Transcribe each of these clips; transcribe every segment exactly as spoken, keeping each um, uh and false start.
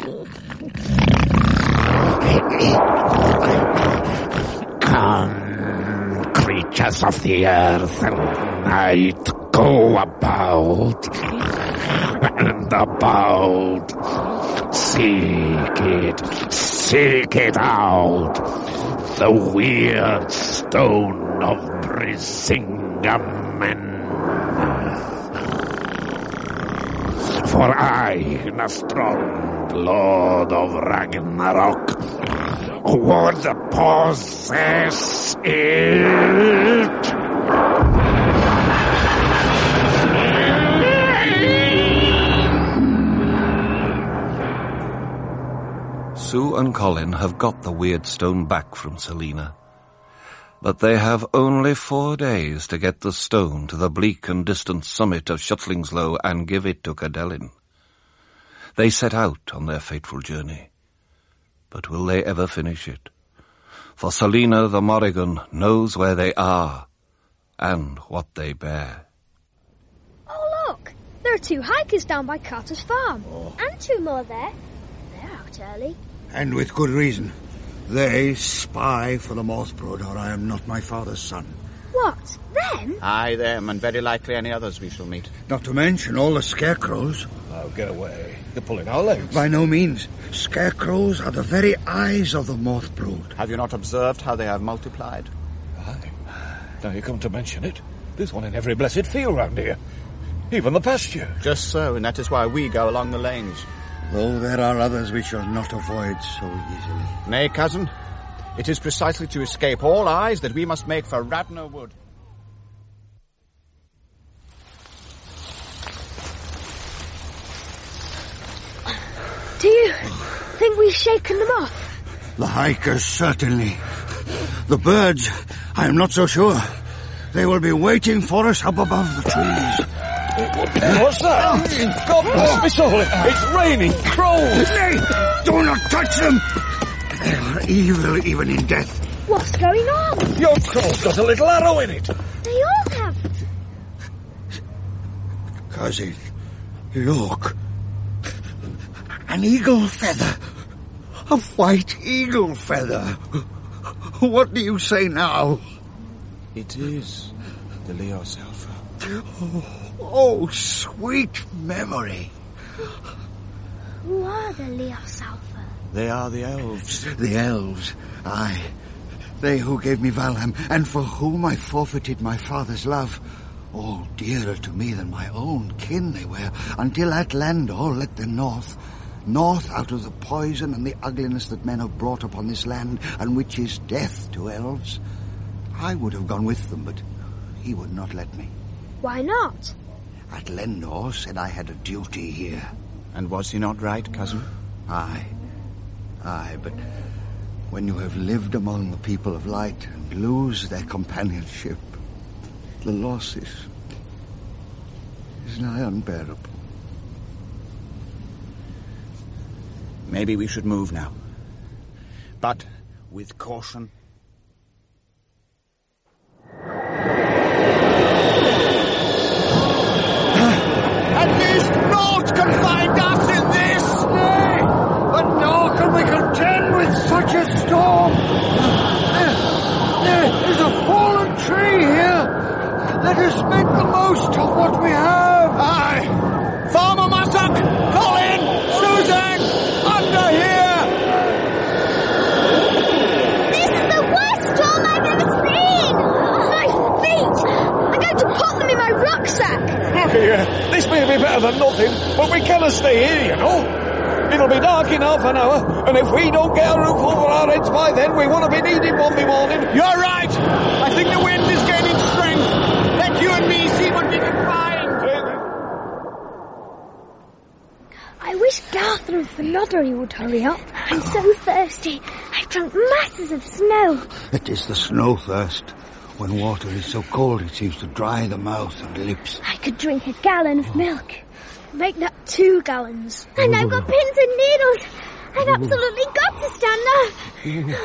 Come, creatures of the earth and night, go about and about. Seek it, seek it out. The weird stone of Brisingamen. For I, Nastrond, Lord of Ragnarok, would possess it. Sue and Colin have got the weird stone back from Selena, but they have only four days to get the stone to the bleak and distant summit of Shuttlingslow and give it to Cadelin. They set out on their fateful journey, but will they ever finish it? For Selena the Morrigan knows where they are and what they bear. Oh, look! There are two hikers down by Carter's farm. Oh. And two more there. They're out early. And with good reason. They spy for the Morthbrood, or I am not my father's son. What? Them? Aye, them, and very likely any others we shall meet. Not to mention all the scarecrows. Oh, get away. You're pulling our legs. By no means. Scarecrows are the very eyes of the Morthbrood. Have you not observed how they have multiplied? Aye. Now you come to mention it. There's one in every blessed field round here. Even the pasture. Just so, and that is why we go along the lanes. Though there are others we shall not avoid so easily. Nay, cousin. It is precisely to escape all eyes that we must make for Radnor Wood. Do you think we've shaken them off? The hikers, certainly. The birds, I am not so sure. They will be waiting for us up above the trees. What's that? God bless me soul. It's raining crows. Nay, do not touch them. They are evil even in death. What's going on? Your crow's got a little arrow in it. They all have. Cousin, look. An eagle feather. A white eagle feather. What do you say now? It is the Leosalfa. Oh, oh, sweet memory. Who are the Leosalfa? They are the elves. The elves, aye. They who gave me Valham, and for whom I forfeited my father's love. All dearer to me than my own kin they were, until Atlandor led them north. North out of the poison and the ugliness that men have brought upon this land, and which is death to elves. I would have gone with them, but he would not let me. Why not? Atlandor said I had a duty here. And was he not right, cousin? Aye. Aye, but when you have lived among the people of light and lose their companionship, the loss is, is nigh unbearable. Maybe we should move now. But with caution. At least naught can find us in this! Nay, but nor can we contend with such a storm. There, there is a fallen tree here. Let us make the most of what we have. Aye! Farmer Massock! Colin! Susan! Under here! This is the worst storm I've ever seen! My feet! I'm going to put them in my rucksack! Look here. This may be better than nothing, but we cannot stay here, you know. It'll be dark in half an hour, and if we don't get a roof over our heads by then, we won't be needing one by morning. You're right! I think the wind is gaining strength. Let you and me see what we can find. I wish Garthur and Fenoddery would hurry up. I'm so thirsty. I've drunk masses of snow. It is the snow thirst. When water is so cold it seems to dry the mouth and lips. I could drink a gallon of milk. Make that two gallons. And I've got pins and needles. I've absolutely got to stand up.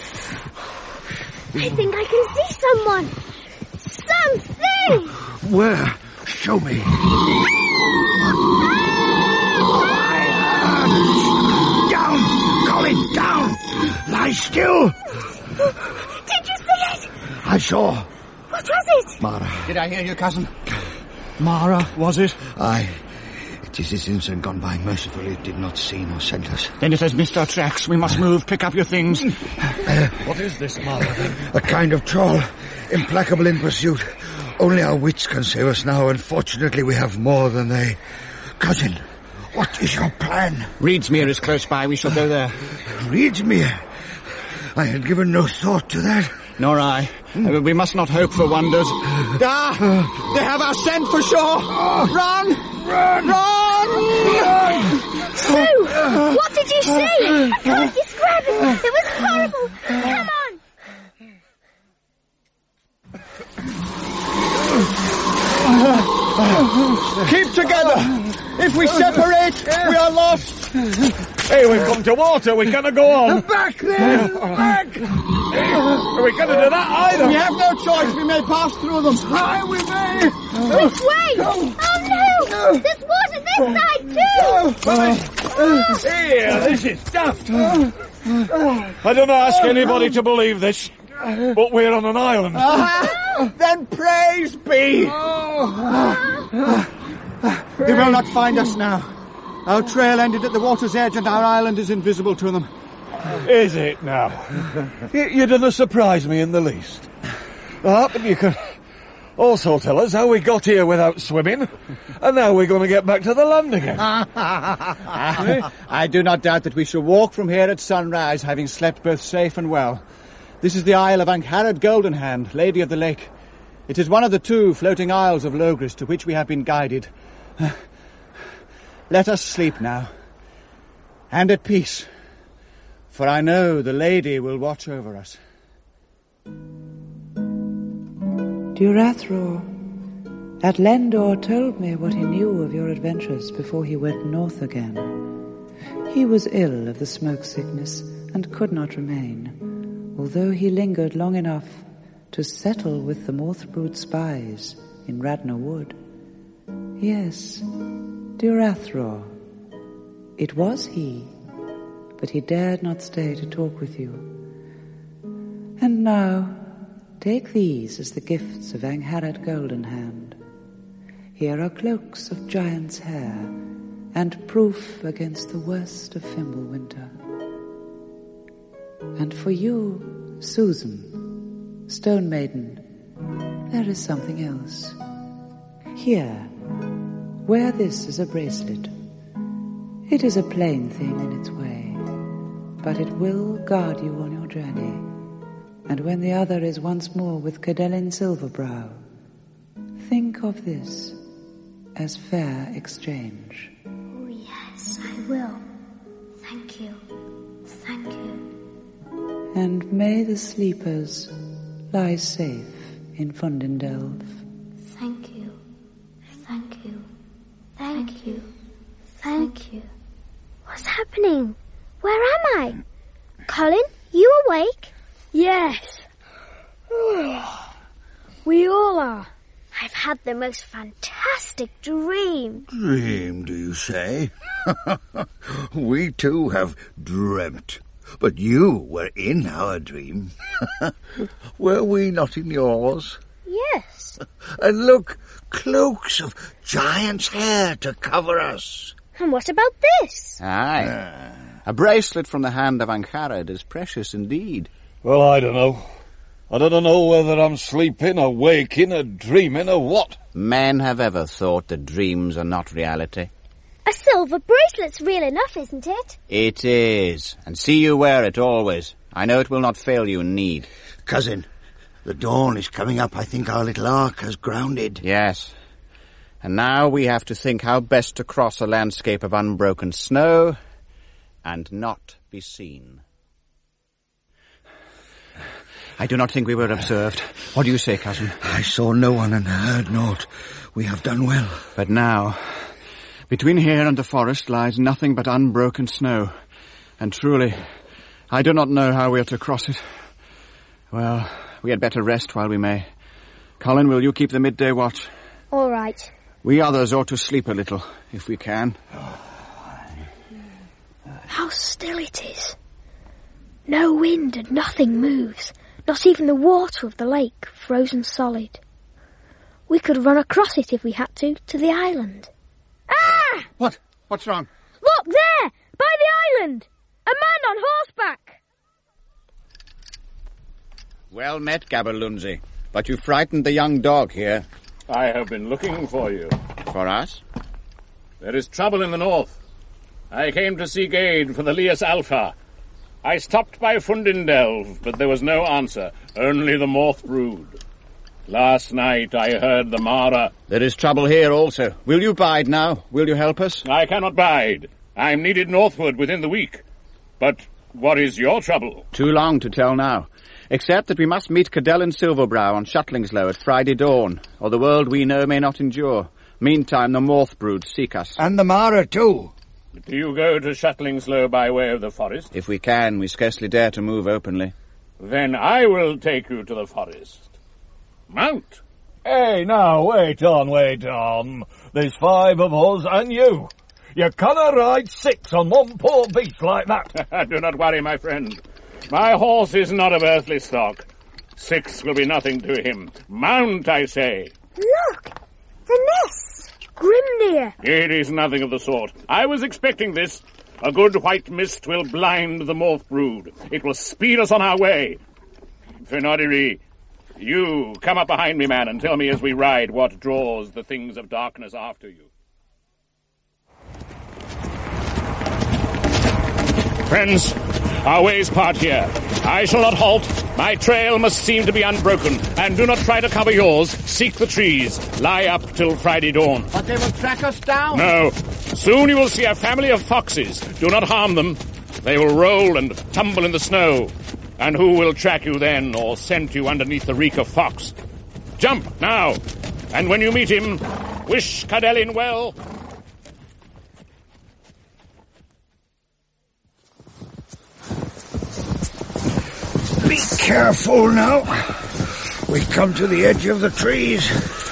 I think I can see someone. Something! Where? Show me. still! Did you see it? I saw. What was it? Mara. Did I hear you, cousin? Mara, was it? Aye. It is this instant gone by. Mercifully, it did not see nor scent us. Then it has missed our tracks. We must move. Pick up your things. What is this, Mara? A kind of troll. Implacable in pursuit. Only our wits can save us now, and fortunately we have more than they. Cousin, what is your plan? Reedsmere is close by. We shall go there. Reedsmere? I had given no thought to that. Nor I. Uh, we must not hope for wonders. Ah! They have our scent for sure! Run! Run! Run! Sue! What did you see? I can't describe it. It was horrible. Come on. Keep together! If we separate, we are lost! Hey, we've come to water. We cannot go on. Back there! Back! Are we cannot do that either? We have no choice. We may pass through them. Aye, we may! Which way? Oh no! There's water this side too! Here, this is daft. I don't ask anybody to believe this, but we're on an island. Uh-huh. Then praise be! They will not find us now. Our trail ended at the water's edge and our island is invisible to them. Is it now? you, you didn't surprise me in the least. Ah, but you can also tell us how we got here without swimming, and now we're going to get back to the land again. I do not doubt that we shall walk from here at sunrise, having slept both safe and well. This is the Isle of Angharad Goldenhand, Lady of the Lake. It is one of the two floating isles of Logris to which we have been guided. Let us sleep now, and at peace, for I know the lady will watch over us. Durathro, Atlendor told me what he knew of your adventures before he went north again. He was ill of the smoke sickness and could not remain, although he lingered long enough to settle with the Morthbrood spies in Radnor Wood. Yes, Durathro. It was he, but he dared not stay to talk with you. And now, take these as the gifts of Angharad Goldenhand. Here are cloaks of giant's hair, and proof against the worst of Fimbulwinter. And for you, Susan, Stone Maiden, there is something else. Here, wear this as a bracelet. It is a plain thing in its way, but it will guard you on your journey. And when the other is once more with Cadelin Silverbrow, think of this as fair exchange. Oh yes, I will. Thank you. Thank you. And may the sleepers lie safe in Fundendelv. Thank you. Thank you. Thank you. Thank you. What's happening? Where am I? Colin, you awake? Yes. We all are. I've had the most fantastic dream. Dream, do you say? We too have dreamt. But you were in our dream. Were we not in yours? Yes. And look, cloaks of giant's hair to cover us. And what about this? Aye. Uh. A bracelet from the hand of Angharad is precious indeed. Well, I don't know. I don't know whether I'm sleeping or waking or dreaming or what. Men have ever thought that dreams are not reality. A silver bracelet's real enough, isn't it? It is. And see you wear it always. I know it will not fail you in need. Cousin, the dawn is coming up. I think our little ark has grounded. Yes. And now we have to think how best to cross a landscape of unbroken snow and not be seen. I do not think we were observed. What do you say, cousin? I saw no one and heard naught. We have done well. But now, between here and the forest lies nothing but unbroken snow. And truly, I do not know how we are to cross it. Well, we had better rest while we may. Colin, will you keep the midday watch? All right. We others ought to sleep a little, if we can. How still it is. No wind and nothing moves, not even the water of the lake, frozen solid. We could run across it if we had to, to the island. Ah! What? What's wrong? Look, there! By the island! A man on horseback! Well met, Gaberlunzi. But you frightened the young dog here. I have been looking for you. For us? There is trouble in the north. I came to seek aid for the Lias Alpha. I stopped by Fundindelv, but there was no answer, only the Morth brood. Last night I heard the Mara. There is trouble here also. Will you bide now? Will you help us? I cannot bide. I am needed northward within the week. But what is your trouble? Too long to tell now. Except that we must meet Cadell and Silverbrow on Shutlingslow at Friday dawn, or the world we know may not endure. Meantime, the Morth brood seek us. And the Mara, too. Do you go to Shutlingslow by way of the forest? If we can, we scarcely dare to move openly. Then I will take you to the forest. Mount! Hey, now, wait on, wait on. There's five of us and you. You cannot ride six on one poor beast like that. Do not worry, my friend. My horse is not of earthly stock. Six will be nothing to him. Mount, I say. Look! The mist! Grimnir! It is nothing of the sort. I was expecting this. A good white mist will blind the Morth brood. It will speed us on our way. Fenodiri, you come up behind me, man, and tell me as we ride what draws the things of darkness after you. Friends, our ways part here. I shall not halt. My trail must seem to be unbroken. And do not try to cover yours. Seek the trees. Lie up till Friday dawn. But they will track us down. No. Soon you will see a family of foxes. Do not harm them. They will roll and tumble in the snow. And who will track you then, or scent you underneath the reek of fox? Jump, now. And when you meet him, wish Cadellin well. Be careful now. We come to the edge of the trees.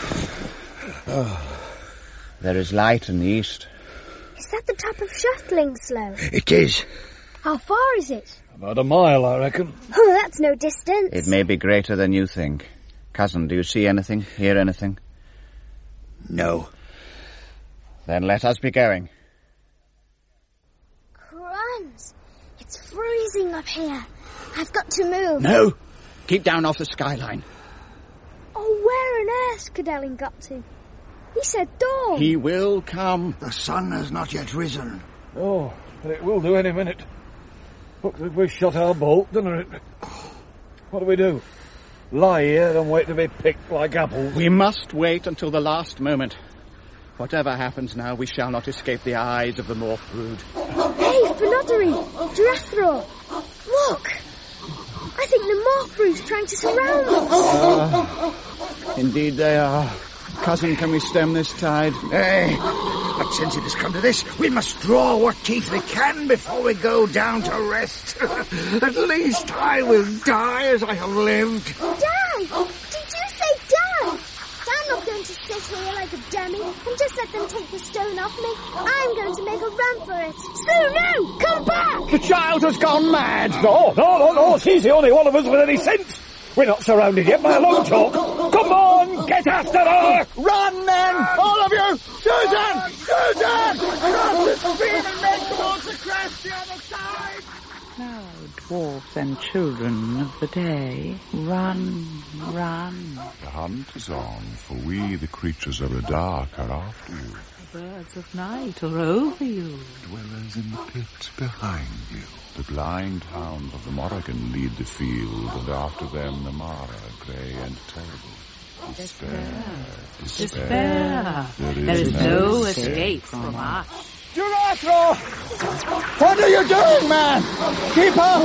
Oh. There is light in the east. Is that the top of Shutlingslow? It is. How far is it? About a mile, I reckon. Oh, that's no distance. It may be greater than you think. Cousin, do you see anything, hear anything? No. Then let us be going. Crumbs! It's freezing up here. I've got to move. No! Keep down off the skyline. Oh, where on earth's Cadellin got to? He said dawn. He will come. The sun has not yet risen. Oh, it will do any minute. Look, if we shot our bolt, didn't it? What do we do? Lie here and wait to be picked like apples? We must wait until the last moment. Whatever happens now, we shall not escape the eyes of the Morth brood. Hey, Fenodiri! Drethro! Look! I think the Morth brood's trying to surround us. Uh, indeed they are. Cousin, can we stem this tide? Hey, but since it has come to this, we must draw what teeth we can before we go down to rest. At least I will die as I have lived. Die? Did you say die? I'm not going to sit here like a dummy and just let them take the stone off me. I'm going to make a run for it. Sue, no! Come back! The child has gone mad! No, no, no, no, she's the only one of us with any sense. We're not surrounded yet by a long talk. Come on, get after her! Run, men! All of you! Susan! Susan! Cross the street and make towards the crest the other side! Now, dwarfs and children of the day, run, run. The hunt is on, for we, the creatures of the dark, are after you. The birds of night are over you. Dwellers in the pit behind you. The blind hounds of the Morrigan lead the field, and after them the Mara, grey and terrible. Despair, despair. Despair. There is, There is no, no escape. escape from us. Duratro! What are you doing, man? Keep up!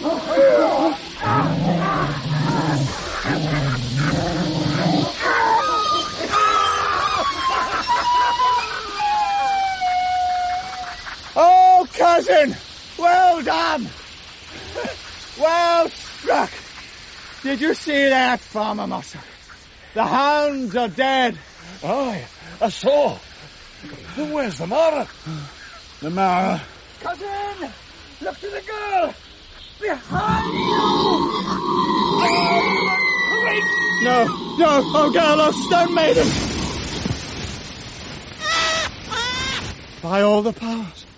Oh, cousin! Well done! Well struck! Did you see that, Farmer Mosser? The hounds are dead. Aye, I saw. Then where's the Mara? The Mara. Cousin! Look to the girl! Behind you! No, no, oh girl, oh stone maiden! By all the powers.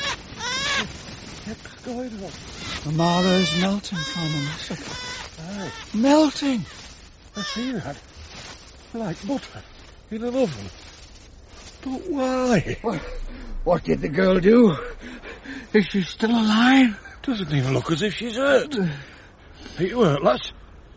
What's going on? Amara is melting from the massacre. Aye. Melting! I see that. Like butter in an oven. But why? What, what did the girl do? Is she still alive? Doesn't even look as if she's hurt. Are you hurt, lass?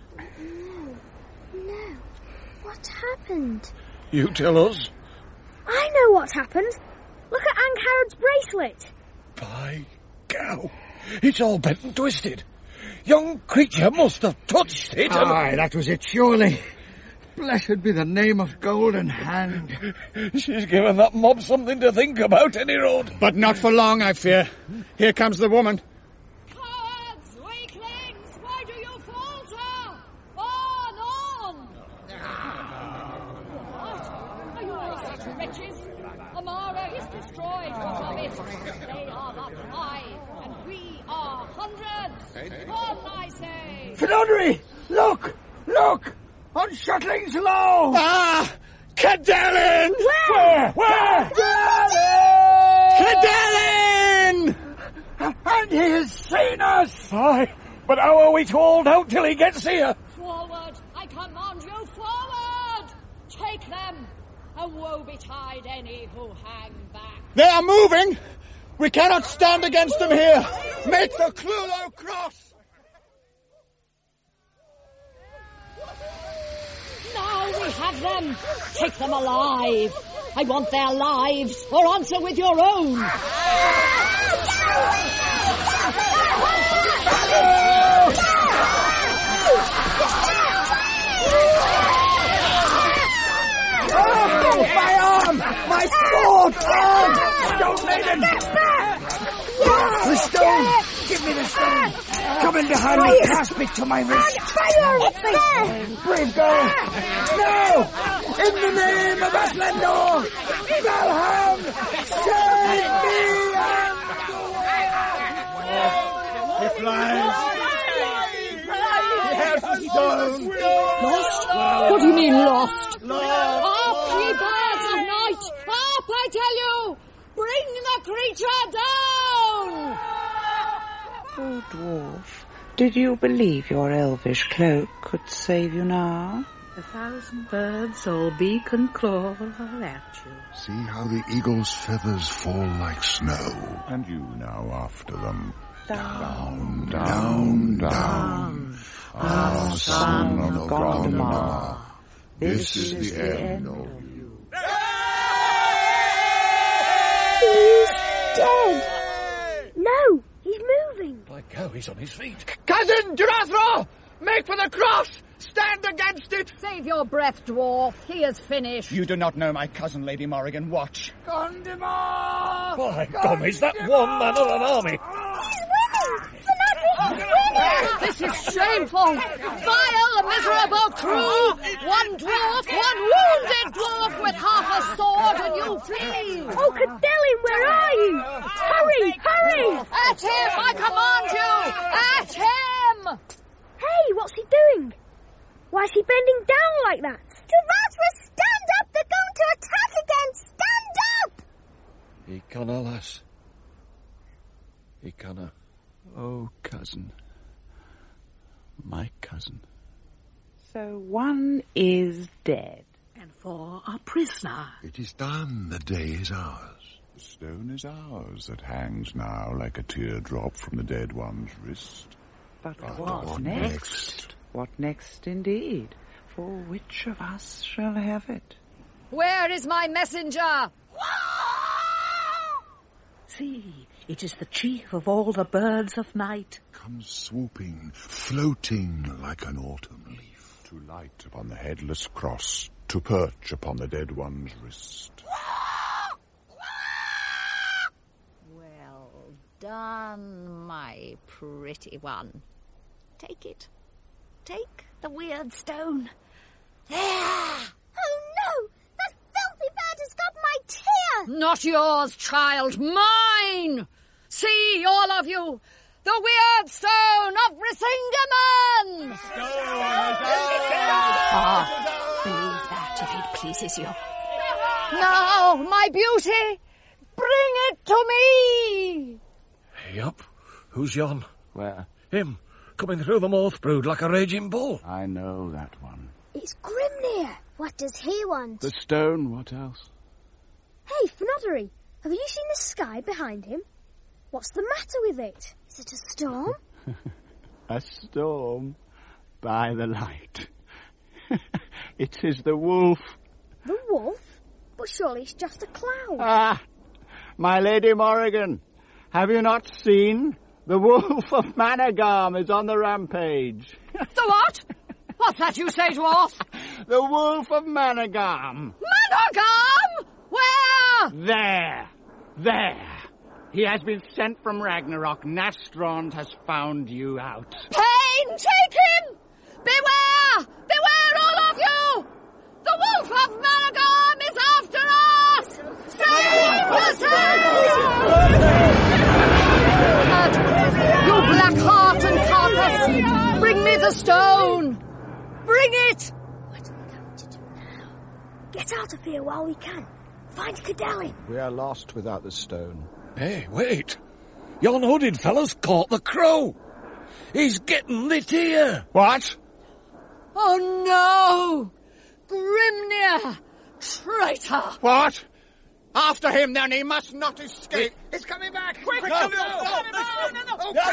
No. What happened? You tell us. I know what happened. Look at Angharud's bracelet. By cow. It's all bent and twisted. Young creature must have touched it. and- Aye, that was it, surely. Blessed be the name of Golden Hand. She's given that mob something to think about, any road. But not for long, I fear. Here comes the woman. Cowards, weaklings, why do you falter? On, on! What? Are you all such wretches? Amara is destroyed, what of it? They are but five, and we are hundreds. On, I say! Finodri! Look! Look! On Shuttling's Low! Ah! Cadelin! Where? Where? Cadelin! And he has seen us! Aye, but how are we to hold out till he gets here? Forward! I command you, forward! Take them, and woe betide any who hang back. They are moving! We cannot stand against them here! Make the Clulo cross! Now we have them! Take them alive! I want their lives, or answer with your own! Oh, my arm! My sword! Arm! Stone Maiden! The stone! Give me the stone! Come in behind me, clasp it to my wrist! Brave girl! No! In the name of Atlandor! Valham! Save me! He flies! He has the stone! Lost? What do you mean, lost? Lost! Up, ye birds of night! Up, I tell you! Bring the creature down! Oh, dwarf, did you believe your elvish cloak could save you now? The thousand birds all beak and claw are at you. See how the eagle's feathers fall like snow. And you now after them. Down, Down, down. Ah, son of Gondomar. This is the end of you. He's dead. No, he's moving. By cow, he's on his feet. Cousin Jurathro! Make for the cross! Stand against it! Save your breath, dwarf. He is finished. You do not know my cousin, Lady Morrigan. Watch. Gondomar! By gum, is that one man of an army? This is shameful! Vile, miserable crew! One dwarf, one wounded dwarf with half a sword, and you flee! Oh, Cadelin, where are you? Hurry, hurry! At him, I command you! At him! Hey, what's he doing? Why is he bending down like that? Jurathra, stand up! They're going to attack again! Stand up! He canna, lass. He canna. Oh, cousin. My cousin. So one is dead. And four are prisoner. It is done. The day is ours. The stone is ours that hangs now like a teardrop from the dead one's wrist. But, But what, what next? next? What next indeed? For which of us shall have it? Where is my messenger? See, it is the chief of all the birds of night. Comes swooping, floating like an autumn leaf, to light upon the headless cross, to perch upon the dead one's wrist. Well done, my pretty one. Take it. Take the weird stone. There! Oh no! That filthy bird has got my tear! Not yours, child, mine! See, all of you, the weird stone of Brisingamen! Ah, believe that if it pleases you. Now, my beauty, bring it to me! Yup. Who's yon? Where? Him, coming through the Morth Brood like a raging bull. I know that one. It's Grimnir. What does he want? The stone, what else? Hey, Fnoddery, have you seen the sky behind him? What's the matter with it? Is it a storm? A storm by the light. It is the wolf. The wolf? But surely it's just a cloud. Ah, my Lady Morrigan, have you not seen? The wolf of Managam is on the rampage. The what? What's that you say, dwarf? The wolf of Managam. Managam? Where? There. There. He has been sent from Ragnarok. Nastrond has found you out. Pain, take him! Beware! Beware, all of you! The wolf of Managam is after us! Save the You black heart and carcass! Bring me the stone! Bring it! What are we going to do now? Get out of here while we can. Find Cadelin. We are lost without the stone. Hey, wait. Yon hooded fella's caught the crow. He's getting lit here. What? Oh, no! Grimnir! Traitor! What? After him, then. He must not escape. He, he's coming back. Quick, Quick, no, no, no, no, no, no, no, no, no, no,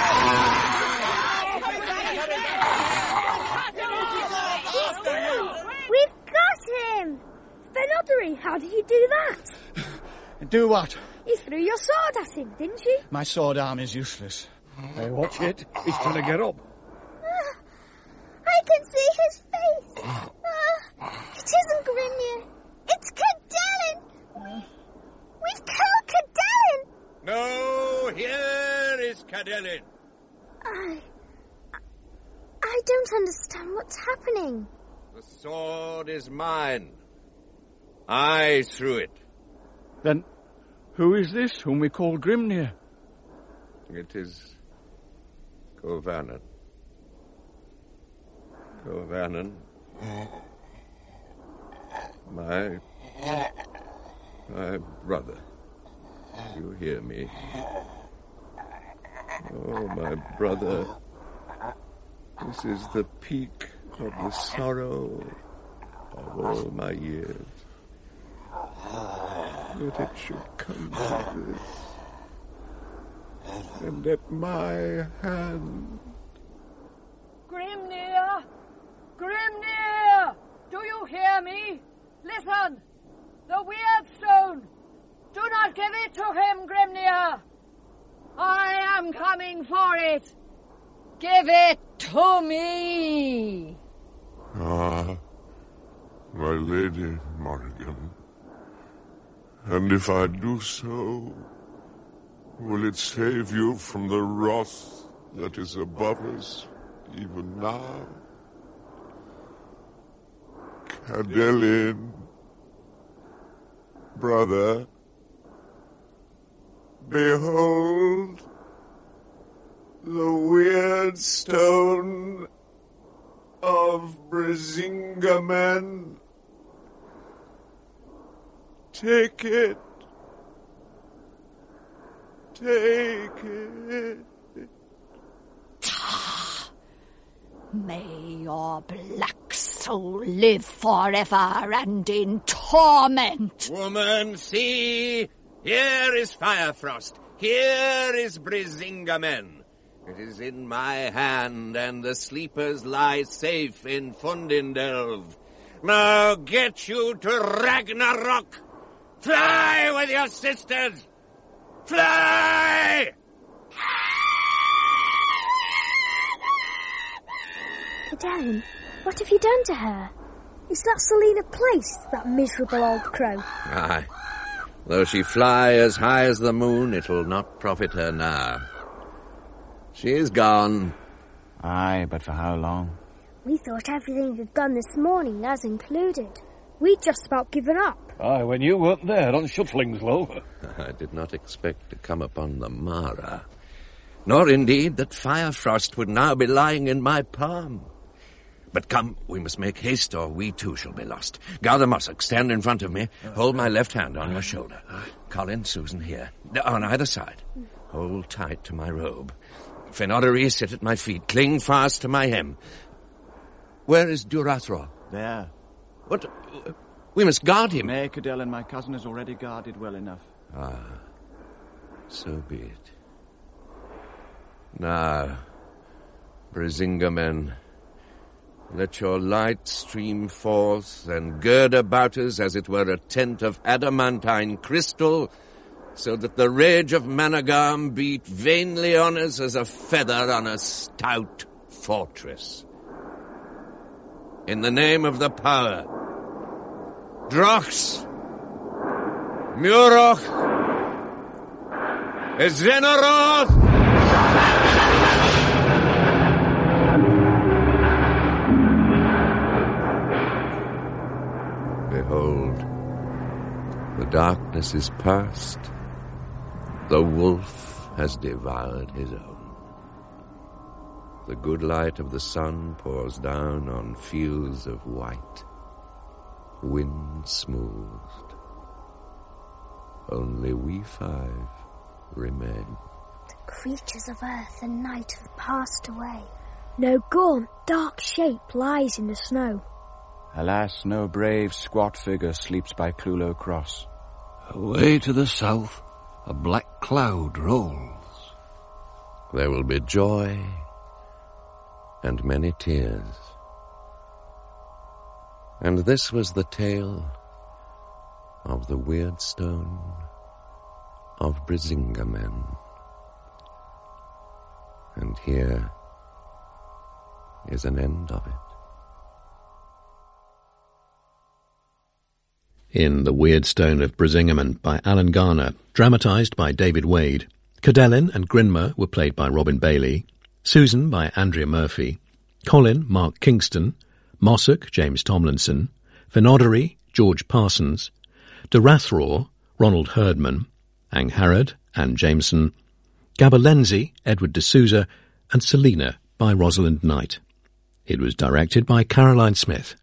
We've got him! Fnoddery, how did you do that? Do what? You threw your sword at him, didn't you? My sword arm is useless. Hey, watch it. He's trying to get up. Uh, I can see his face. Uh, it isn't Grimnir. It's Cadelin. We've killed Cadelin. No, here is Cadelin. I... I don't understand what's happening. The sword is mine. I threw it. Then who is this whom we call Grimnir? It is Govannon. Govannon. My... my brother. You hear me? Oh, my brother. This is the peak of the sorrow of all my years. That it should come to this. And at my hand. Grimnir! Grimnir! Do you hear me? Listen! The weird stone! Do not give it to him, Grimnir! I am coming for it! Give it to me! Ah, my Lady Morrigan. And if I do so, will it save you from the wrath that is above us even now? Cadelin, brother, behold the weird stone of Brisingamen. Take it. Take it. May your black soul live forever and in torment. Woman, see, here is Firefrost. Here is Brisingamen. It is in my hand, and the sleepers lie safe in Fundindelv. Now get you to Ragnarok. Fly with your sisters. Fly! Cadelin, what have you done to her? Is that Selena Place, that miserable old crow? Aye. Though she fly as high as the moon, it will not profit her now. She is gone. Aye, but for how long? We thought everything had gone this morning, as included. We'd just about given up. Aye, when you weren't there on Shuttlingslow. I did not expect to come upon the Mara. nor indeed that Firefrost would now be lying in my palm. But come, we must make haste, or we too shall be lost. Gather Mossock, stand in front of me. Hold my left hand on your shoulder. Colin, Susan, here. On either side. Hold tight to my robe. Fenodary, sit at my feet. Cling fast to my hem. Where is Durathro? There. What? We must guard him. Nay, Cadell and my cousin is already guarded well enough. Ah, so be it. Now, Brisinga men, let your light stream forth and gird about us as it were a tent of adamantine crystal, so that the rage of Managam beat vainly on us as a feather on a stout fortress. In the name of the power, Drox, Muroch, Ezenoroth! Behold, the darkness is past. The wolf has devoured his own. The good light of the sun pours down on fields of white, wind smoothed. Only we five remain. The creatures of earth and night have passed away. No gaunt, dark shape lies in the snow. Alas, no brave, squat figure sleeps by Clulo Cross. Away to the south, a black cloud rolls. There will be joy and many tears. And this was the tale of the weird stone of Brisinga men. And here is an end of it. In The Weird Stone of Brisingamen by Alan Garner, dramatised by David Wade, Cadellin and Grinmer were played by Robin Bailey, Susan by Andrea Murphy, Colin, Mark Kingston, Mossock, James Tomlinson, Fenodary, George Parsons, Durathor, Ronald Herdman, Angharad, Anne Jameson, Gabalenzi, Edward de Souza, and Selina by Rosalind Knight. It was directed by Caroline Smith.